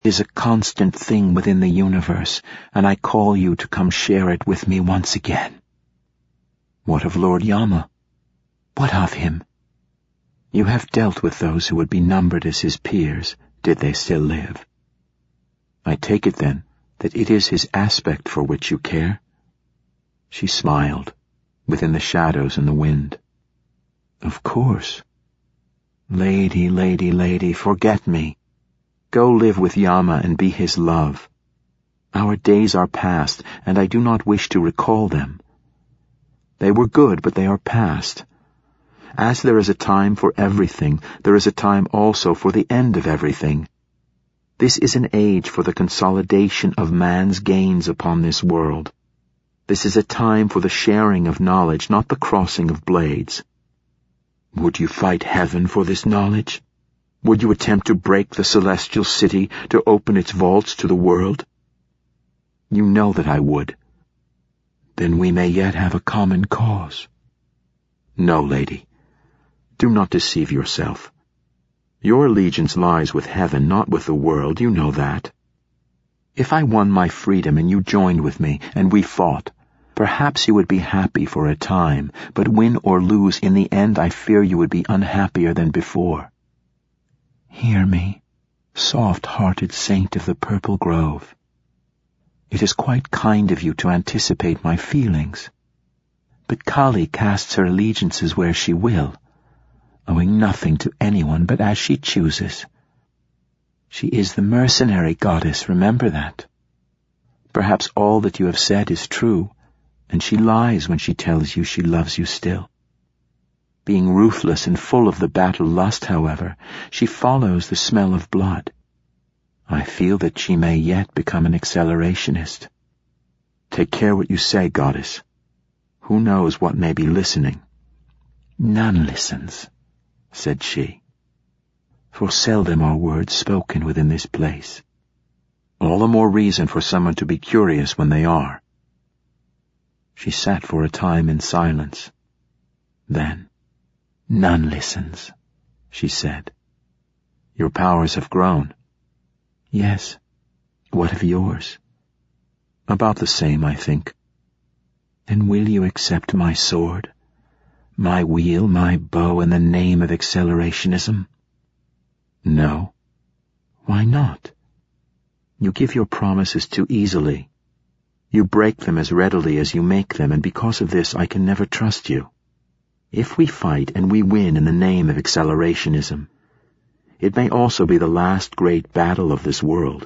It is a constant thing within the universe, and I call you to come share it with me once again." "What of Lord Yama?" "What of him? You have dealt with those who would be numbered as his peers, did they still live. I take it, then, that it is his aspect for which you care?" She smiled, within the shadows and the wind. "Of course. Lady, lady, lady, forget me. Go live with Yama and be his love. Our days are past, and I do not wish to recall them. They were good, but they are past. As there is a time for everything, there is a time also for the end of everything. This is an age for the consolidation of man's gains upon this world. This is a time for the sharing of knowledge, not the crossing of blades. Would you fight heaven for this knowledge? Would you attempt to break the celestial city, to open its vaults to the world? You know that I would. Then we may yet have a common cause. No, lady. Do not deceive yourself. Your allegiance lies with heaven, not with the world, you know that. If I won my freedom and you joined with me, and we fought, perhaps you would be happy for a time, but win or lose, in the end I fear you would be unhappier than before. Hear me, soft-hearted saint of the purple grove. It is quite kind of you to anticipate my feelings. But Kali casts her allegiances where she will, owing nothing to anyone but as she chooses. She is the mercenary goddess, remember that. Perhaps all that you have said is true, and she lies when she tells you she loves you still. Being ruthless and full of the battle lust, however, she follows the smell of blood. I feel that she may yet become an accelerationist. Take care what you say, goddess. Who knows what may be listening? None listens, said she, for seldom are words spoken within this place. All the more reason for someone to be curious when they are. She sat for a time in silence. Then, none listens, she said. Your powers have grown. Yes. What of yours? About the same, I think. Then will you accept my sword, my wheel, my bow, in the name of accelerationism? No. Why not? You give your promises too easily. You break them as readily as you make them, and because of this I can never trust you. If we fight and we win in the name of accelerationism, it may also be the last great battle of this world.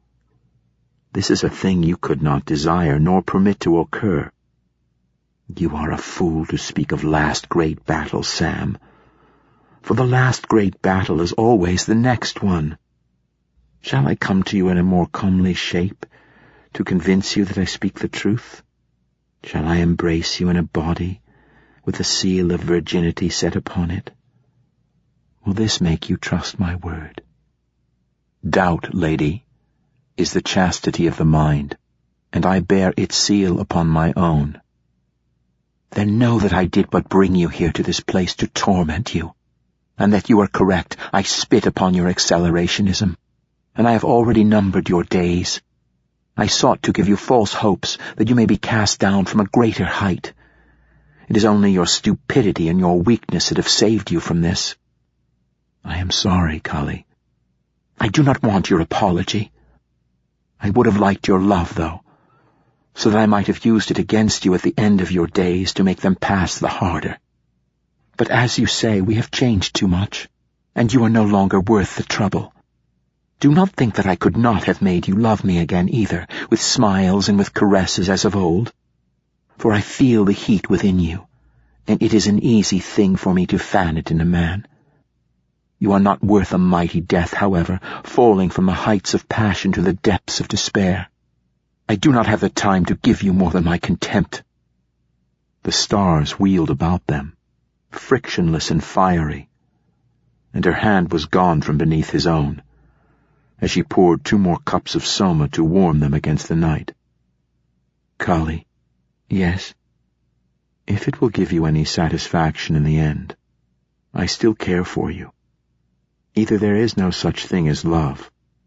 This is a thing you could not desire nor permit to occur. You are a fool to speak of last great battle, Sam. For the last great battle is always the next one. Shall I come to you in a more comely shape, to convince you that I speak the truth? Shall I embrace you in a body, with the seal of virginity set upon it? Will this make you trust my word? Doubt, lady, is the chastity of the mind, and I bear its seal upon my own. Then know that I did but bring you here to this place to torment you, and that you are correct. I spit upon your accelerationism, and I have already numbered your days. I sought to give you false hopes that you may be cast down from a greater height. It is only your stupidity and your weakness that have saved you from this. I am sorry, Kali. I do not want your apology. I would have liked your love, though, so that I might have used it against you at the end of your days to make them pass the harder. But as you say, we have changed too much, and you are no longer worth the trouble. Do not think that I could not have made you love me again either, with smiles and with caresses as of old. For I feel the heat within you, and it is an easy thing for me to fan it in a man. You are not worth a mighty death, however, falling from the heights of passion to the depths of despair. I do not have the time to give you more than my contempt. The stars wheeled about them, frictionless and fiery, and her hand was gone from beneath his own, as she poured 2 more cups of soma to warm them against the night. Kali, yes, if it will give you any satisfaction in the end, I still care for you. Either there is no such thing as love,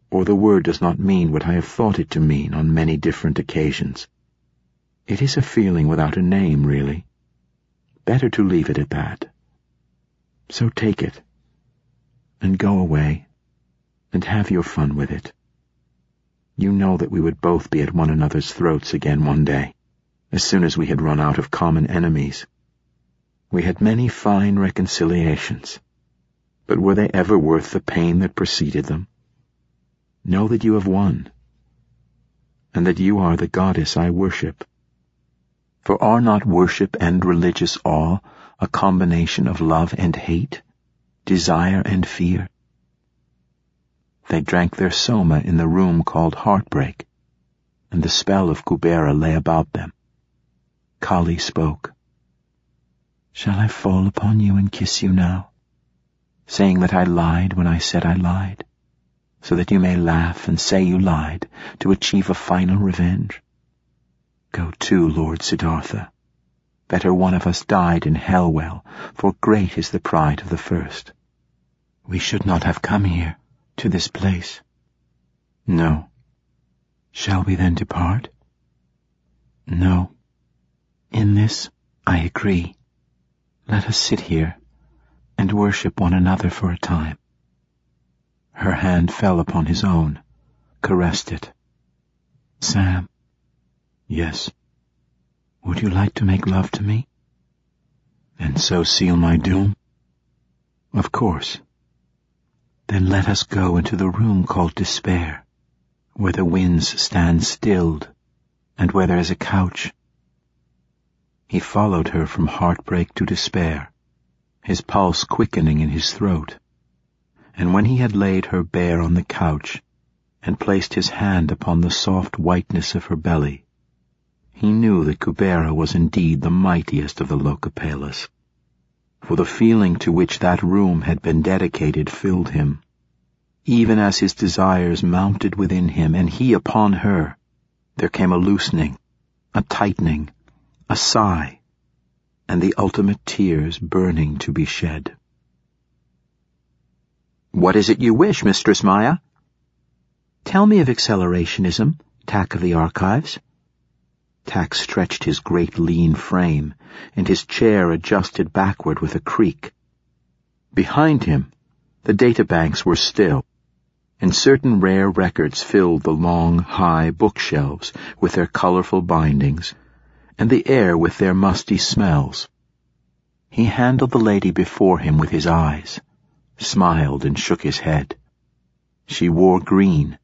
or the word does not mean what I have thought it to mean on many different occasions. It is a feeling without a name, really. Better to leave it at that. So take it, and go away, and have your fun with it. You know that we would both be at one another's throats again one day, as soon as we had run out of common enemies. We had many fine reconciliations, but were they ever worth the pain that preceded them? Know that you have won, and that you are the goddess I worship. For are not worship and religious awe a combination of love and hate, desire and fear? They drank their soma in the room called Heartbreak, and the spell of Kubera lay about them. Kali spoke. Shall I fall upon you and kiss you now, saying that I lied when I said I lied, so that you may laugh and say you lied to achieve a final revenge? Go to, Lord Siddhartha. Better one of us died in Hellwell, for great is the pride of the first. We should not have come here, to this place. No. Shall we then depart? No. In this I agree. Let us sit here and worship one another for a time. Her hand fell upon his own, caressed it. Sam. Yes. Would you like to make love to me? And so seal my doom? Of course. Then let us go into the room called Despair, where the winds stand stilled, and where there is a couch. He followed her from heartbreak to despair, his pulse quickening in his throat, and when he had laid her bare on the couch, and placed his hand upon the soft whiteness of her belly, he knew that Kubera was indeed the mightiest of the Lokapalas, for the feeling to which that room had been dedicated filled him. Even as his desires mounted within him, and he upon her, there came a loosening, a tightening, a sigh, and the ultimate tears burning to be shed. What is it you wish, Mistress Maya? Tell me of accelerationism, Tak of the Archives. Tak stretched his great lean frame, and his chair adjusted backward with a creak. Behind him, the databanks were still, and certain rare records filled the long, high bookshelves with their colorful bindings, and the air with their musty smells. He handled the lady before him with his eyes, smiled and shook his head. She wore green,